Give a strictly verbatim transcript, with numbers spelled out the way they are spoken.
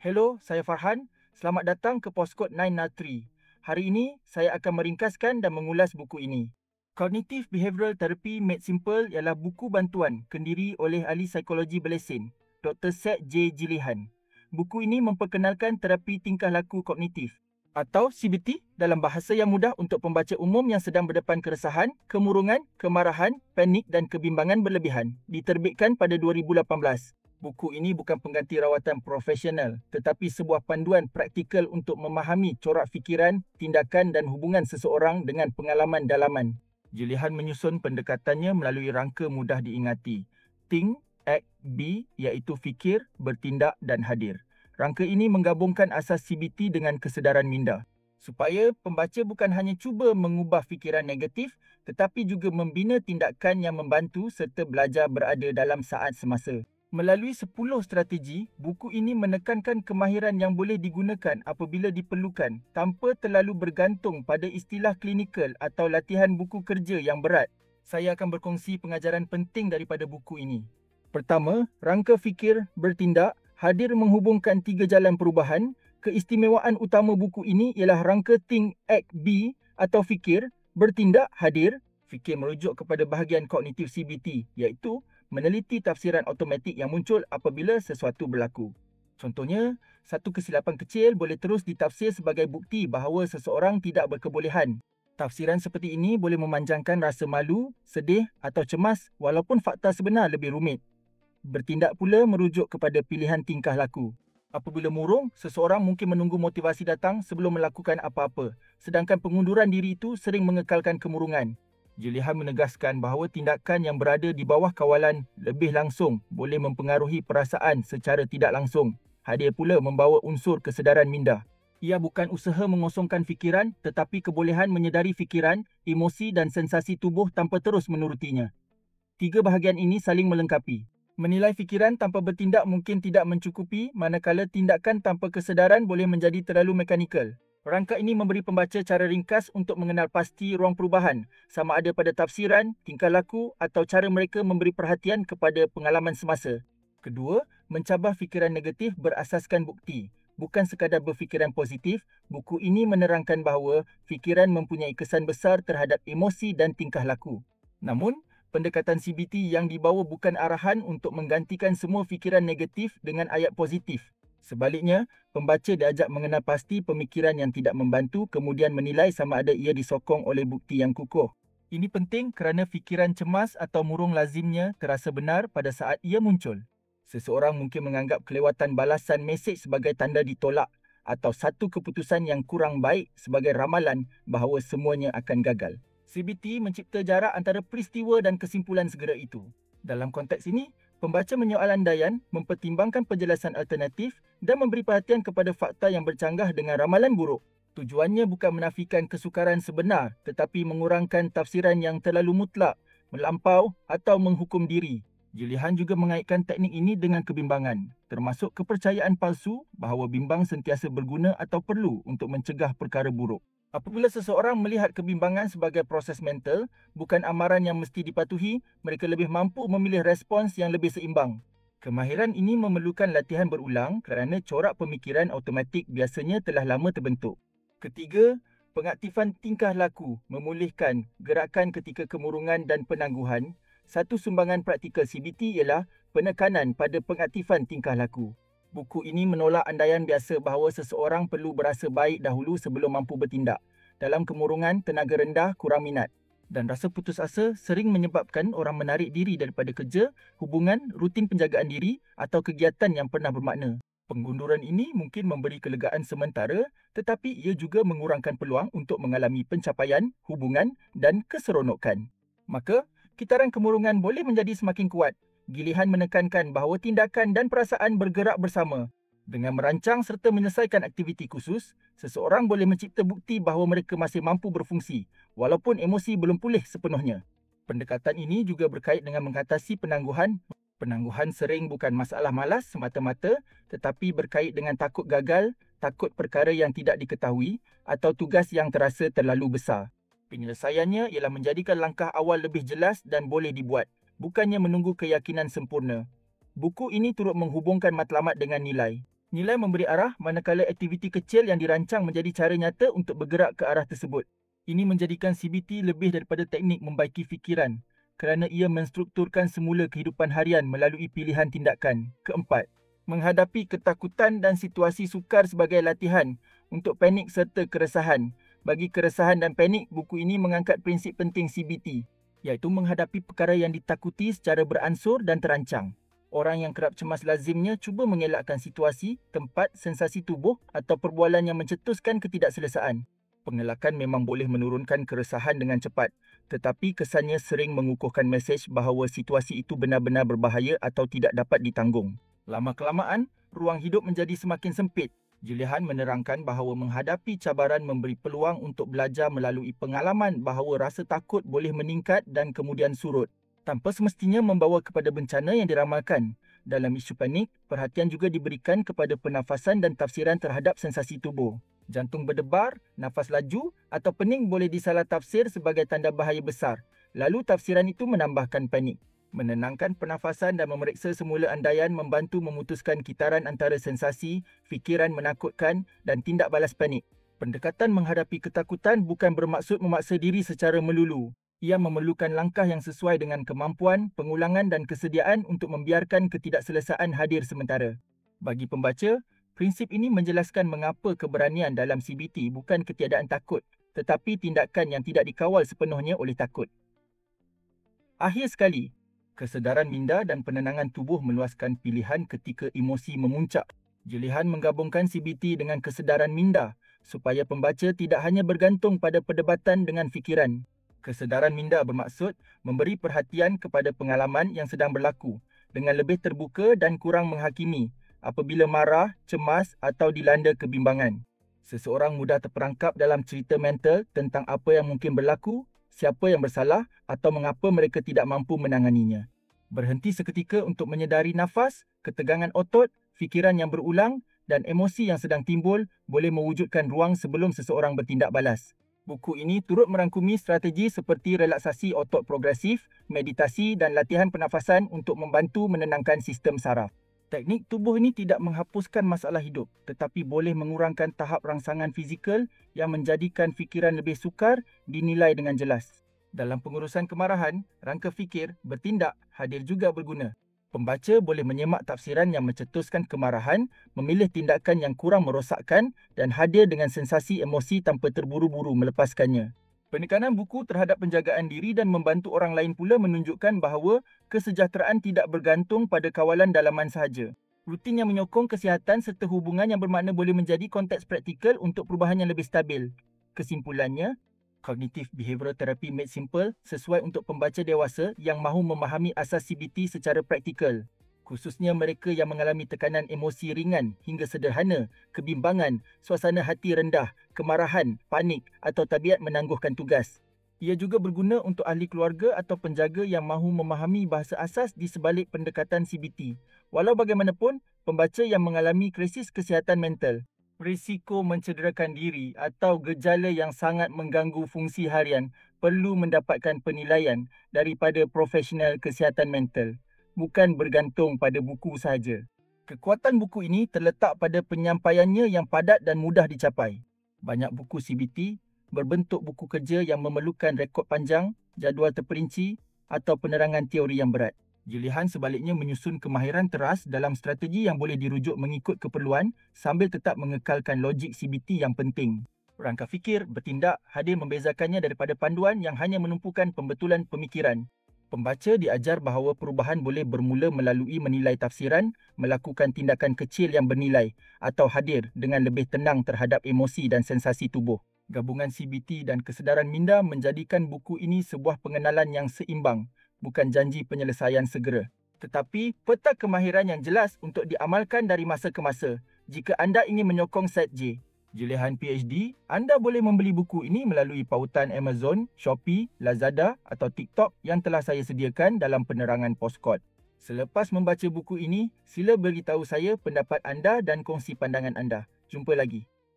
Hello, saya Farhan. Selamat datang ke Postkod sembilan nol tiga. Hari ini, saya akan meringkaskan dan mengulas buku ini. Cognitive Behavioral Therapy Made Simple ialah buku bantuan kendiri oleh ahli psikologi Berlesen, Doktor Seth J. Gillihan. Buku ini memperkenalkan terapi tingkah laku kognitif atau C B T dalam bahasa yang mudah untuk pembaca umum yang sedang berdepan keresahan, kemurungan, kemarahan, panik dan kebimbangan berlebihan. Diterbitkan pada dua ribu lapan belas. Buku ini bukan pengganti rawatan profesional, tetapi sebuah panduan praktikal untuk memahami corak fikiran, tindakan dan hubungan seseorang dengan pengalaman dalaman. Gillihan menyusun pendekatannya melalui rangka mudah diingati. Think, Act, Be iaitu fikir, bertindak dan hadir. Rangka ini menggabungkan asas C B T dengan kesedaran minda, supaya pembaca bukan hanya cuba mengubah fikiran negatif, tetapi juga membina tindakan yang membantu serta belajar berada dalam saat semasa. Melalui sepuluh strategi, buku ini menekankan kemahiran yang boleh digunakan apabila diperlukan tanpa terlalu bergantung pada istilah klinikal atau latihan buku kerja yang berat. Saya akan berkongsi pengajaran penting daripada buku ini. Pertama, rangka fikir, bertindak, hadir menghubungkan tiga jalan perubahan. Keistimewaan utama buku ini ialah rangka Think, Act, Be atau fikir, bertindak, hadir. Fikir merujuk kepada bahagian kognitif C B T iaitu meneliti tafsiran automatik yang muncul apabila sesuatu berlaku. Contohnya, satu kesilapan kecil boleh terus ditafsir sebagai bukti bahawa seseorang tidak berkebolehan. Tafsiran seperti ini boleh memanjangkan rasa malu, sedih atau cemas walaupun fakta sebenar lebih rumit. Bertindak pula merujuk kepada pilihan tingkah laku. Apabila murung, seseorang mungkin menunggu motivasi datang sebelum melakukan apa-apa, sedangkan pengunduran diri itu sering mengekalkan kemurungan. Gillihan menegaskan bahawa tindakan yang berada di bawah kawalan lebih langsung boleh mempengaruhi perasaan secara tidak langsung. Hadir pula membawa unsur kesedaran minda. Ia bukan usaha mengosongkan fikiran, tetapi kebolehan menyedari fikiran, emosi dan sensasi tubuh tanpa terus menurutinya. Tiga bahagian ini saling melengkapi. Menilai fikiran tanpa bertindak mungkin tidak mencukupi, manakala tindakan tanpa kesedaran boleh menjadi terlalu mekanikal. Rangka ini memberi pembaca cara ringkas untuk mengenal pasti ruang perubahan, sama ada pada tafsiran, tingkah laku atau cara mereka memberi perhatian kepada pengalaman semasa. Kedua, mencabar fikiran negatif berasaskan bukti. Bukan sekadar berfikiran positif, buku ini menerangkan bahawa fikiran mempunyai kesan besar terhadap emosi dan tingkah laku. Namun, pendekatan C B T yang dibawa bukan arahan untuk menggantikan semua fikiran negatif dengan ayat positif. Sebaliknya, pembaca diajak mengenal pasti pemikiran yang tidak membantu kemudian menilai sama ada ia disokong oleh bukti yang kukuh. Ini penting kerana fikiran cemas atau murung lazimnya terasa benar pada saat ia muncul. Seseorang mungkin menganggap kelewatan balasan mesej sebagai tanda ditolak atau satu keputusan yang kurang baik sebagai ramalan bahawa semuanya akan gagal. C B T mencipta jarak antara peristiwa dan kesimpulan segera itu. Dalam konteks ini, pembaca menyoalandaian, mempertimbangkan penjelasan alternatif dan memberi perhatian kepada fakta yang bercanggah dengan ramalan buruk. Tujuannya bukan menafikan kesukaran sebenar tetapi mengurangkan tafsiran yang terlalu mutlak, melampau atau menghukum diri. Gillihan juga mengaitkan teknik ini dengan kebimbangan, termasuk kepercayaan palsu bahawa bimbang sentiasa berguna atau perlu untuk mencegah perkara buruk. Apabila seseorang melihat kebimbangan sebagai proses mental, bukan amaran yang mesti dipatuhi, mereka lebih mampu memilih respons yang lebih seimbang. Kemahiran ini memerlukan latihan berulang kerana corak pemikiran automatik biasanya telah lama terbentuk. Ketiga, pengaktifan tingkah laku memulihkan gerakan ketika kemurungan dan penangguhan. Satu sumbangan praktikal C B T ialah penekanan pada pengaktifan tingkah laku. Buku ini menolak andaian biasa bahawa seseorang perlu berasa baik dahulu sebelum mampu bertindak. Dalam kemurungan, tenaga rendah kurang minat. Dan rasa putus asa sering menyebabkan orang menarik diri daripada kerja, hubungan, rutin penjagaan diri atau kegiatan yang pernah bermakna. Pengunduran ini mungkin memberi kelegaan sementara, tetapi ia juga mengurangkan peluang untuk mengalami pencapaian, hubungan dan keseronokan. Maka, kitaran kemurungan boleh menjadi semakin kuat. Gillihan menekankan bahawa tindakan dan perasaan bergerak bersama. Dengan merancang serta menyelesaikan aktiviti khusus, seseorang boleh mencipta bukti bahawa mereka masih mampu berfungsi, walaupun emosi belum pulih sepenuhnya. Pendekatan ini juga berkait dengan mengatasi penangguhan. Penangguhan sering bukan masalah malas semata-mata, tetapi berkait dengan takut gagal, takut perkara yang tidak diketahui, atau tugas yang terasa terlalu besar. Penyelesaiannya ialah menjadikan langkah awal lebih jelas dan boleh dibuat, bukannya menunggu keyakinan sempurna. Buku ini turut menghubungkan matlamat dengan nilai. Nilai memberi arah manakala aktiviti kecil yang dirancang menjadi cara nyata untuk bergerak ke arah tersebut. Ini menjadikan C B T lebih daripada teknik membaiki fikiran kerana ia menstrukturkan semula kehidupan harian melalui pilihan tindakan. Keempat, menghadapi ketakutan dan situasi sukar sebagai latihan untuk panik serta keresahan. Bagi keresahan dan panik, buku ini mengangkat prinsip penting C B T, iaitu menghadapi perkara yang ditakuti secara beransur dan terancang. Orang yang kerap cemas lazimnya cuba mengelakkan situasi, tempat, sensasi tubuh atau perbualan yang mencetuskan ketidakselesaan. Pengelakan memang boleh menurunkan keresahan dengan cepat, tetapi kesannya sering mengukuhkan mesej bahawa situasi itu benar-benar berbahaya atau tidak dapat ditanggung. Lama-kelamaan, ruang hidup menjadi semakin sempit. Julian menerangkan bahawa menghadapi cabaran memberi peluang untuk belajar melalui pengalaman bahawa rasa takut boleh meningkat dan kemudian surut, tanpa semestinya membawa kepada bencana yang diramalkan. Dalam isu panik, perhatian juga diberikan kepada pernafasan dan tafsiran terhadap sensasi tubuh. Jantung berdebar, nafas laju atau pening boleh disalah tafsir sebagai tanda bahaya besar. Lalu tafsiran itu menambahkan panik. Menenangkan pernafasan dan memeriksa semula andaian membantu memutuskan kitaran antara sensasi, fikiran menakutkan dan tindak balas panik. Pendekatan menghadapi ketakutan bukan bermaksud memaksa diri secara melulu. Ia memerlukan langkah yang sesuai dengan kemampuan, pengulangan dan kesediaan untuk membiarkan ketidakselesaan hadir sementara. Bagi pembaca, prinsip ini menjelaskan mengapa keberanian dalam C B T bukan ketiadaan takut, tetapi tindakan yang tidak dikawal sepenuhnya oleh takut. Akhir sekali, kesedaran minda dan penenangan tubuh meluaskan pilihan ketika emosi memuncak. Julian menggabungkan C B T dengan kesedaran minda supaya pembaca tidak hanya bergantung pada perdebatan dengan fikiran. Kesedaran minda bermaksud memberi perhatian kepada pengalaman yang sedang berlaku dengan lebih terbuka dan kurang menghakimi apabila marah, cemas atau dilanda kebimbangan. Seseorang mudah terperangkap dalam cerita mental tentang apa yang mungkin berlaku, siapa yang bersalah atau mengapa mereka tidak mampu menanganinya. Berhenti seketika untuk menyedari nafas, ketegangan otot, fikiran yang berulang dan emosi yang sedang timbul boleh mewujudkan ruang sebelum seseorang bertindak balas. Buku ini turut merangkumi strategi seperti relaksasi otot progresif, meditasi dan latihan pernafasan untuk membantu menenangkan sistem saraf. Teknik tubuh ini tidak menghapuskan masalah hidup, tetapi boleh mengurangkan tahap rangsangan fizikal yang menjadikan fikiran lebih sukar dinilai dengan jelas. Dalam pengurusan kemarahan, rangka fikir, bertindak hadir juga berguna. Pembaca boleh menyemak tafsiran yang mencetuskan kemarahan, memilih tindakan yang kurang merosakkan dan hadir dengan sensasi emosi tanpa terburu-buru melepaskannya. Penekanan buku terhadap penjagaan diri dan membantu orang lain pula menunjukkan bahawa kesejahteraan tidak bergantung pada kawalan dalaman sahaja. Rutin yang menyokong kesihatan serta hubungan yang bermakna boleh menjadi konteks praktikal untuk perubahan yang lebih stabil. Kesimpulannya, Cognitive Behavioral Therapy Made Simple sesuai untuk pembaca dewasa yang mahu memahami asas C B T secara praktikal, khususnya mereka yang mengalami tekanan emosi ringan hingga sederhana, kebimbangan, suasana hati rendah, kemarahan, panik atau tabiat menangguhkan tugas. Ia juga berguna untuk ahli keluarga atau penjaga yang mahu memahami bahasa asas di sebalik pendekatan C B T. Walau bagaimanapun, pembaca yang mengalami krisis kesihatan mental, risiko mencederakan diri atau gejala yang sangat mengganggu fungsi harian perlu mendapatkan penilaian daripada profesional kesihatan mental, bukan bergantung pada buku sahaja. Kekuatan buku ini terletak pada penyampaiannya yang padat dan mudah dicapai. Banyak buku C B T berbentuk buku kerja yang memerlukan rekod panjang, jadual terperinci atau penerangan teori yang berat. Julian sebaliknya menyusun kemahiran teras dalam strategi yang boleh dirujuk mengikut keperluan sambil tetap mengekalkan logik C B T yang penting. Rangka fikir, bertindak hadir membezakannya daripada panduan yang hanya menumpukan pembetulan pemikiran. Pembaca diajar bahawa perubahan boleh bermula melalui menilai tafsiran, melakukan tindakan kecil yang bernilai atau hadir dengan lebih tenang terhadap emosi dan sensasi tubuh. Gabungan C B T dan kesedaran minda menjadikan buku ini sebuah pengenalan yang seimbang, bukan janji penyelesaian segera, tetapi peta kemahiran yang jelas untuk diamalkan dari masa ke masa. Jika anda ingin menyokong Site J, Julian P H D, anda boleh membeli buku ini melalui pautan Amazon, Shopee, Lazada atau TikTok yang telah saya sediakan dalam penerangan postkod. Selepas membaca buku ini, sila beritahu saya pendapat anda dan kongsi pandangan anda. Jumpa lagi.